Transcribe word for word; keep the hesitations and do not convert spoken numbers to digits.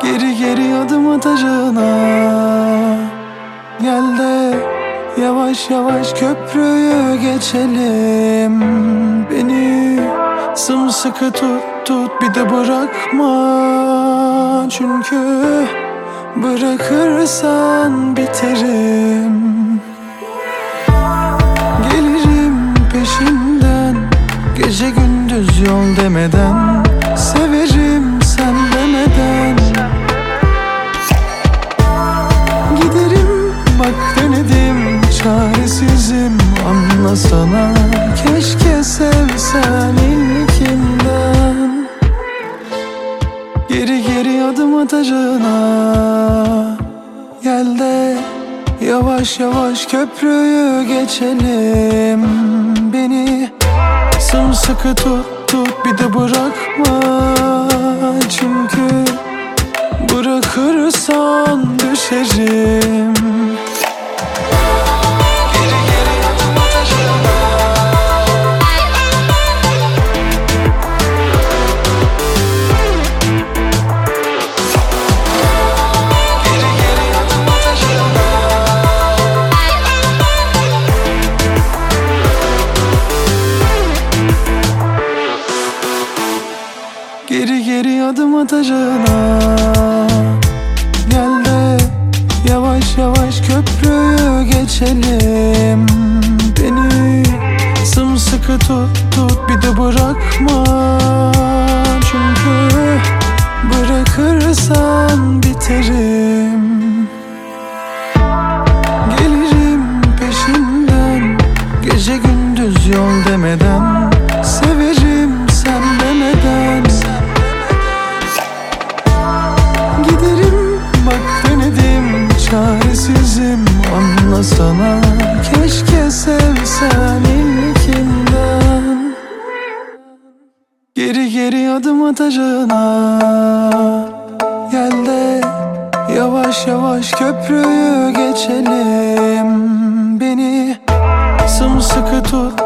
Geri geri adım atacağına gel de yavaş yavaş köprüyü geçelim. Beni sımsıkı tut tut, bir de bırakma. Çünkü bırakırsan biterim. Gelirim peşinden, gece gündüz yol demeden. Severim sen demeden. Giderim bak denedim, çaresizim anlasana. Keşke sevsen ilkinden. Geri geri adım atacağına gel de yavaş yavaş köprüyü geçelim. Beni sımsıkı tut tut, bir de bırakma. Çünkü bırakırsan düşerim. Geri geri adım atacağına Geri geri adım atacağına Geri geri adım atacağına gel de yavaş yavaş köprüyü geçelim. Beni sımsıkı tut tut, bir de bırakma. Çünkü bırakırsan biterim. Gelirim peşinden, gece gündüz yol demeden. Severim sen demeden. Giderim bak denedim, çaresizim anlasana. Keşke sevsen ilkinden. Geri geri adım atacağına gel de yavaş yavaş köprüyü geçelim. Beni sımsıkı tut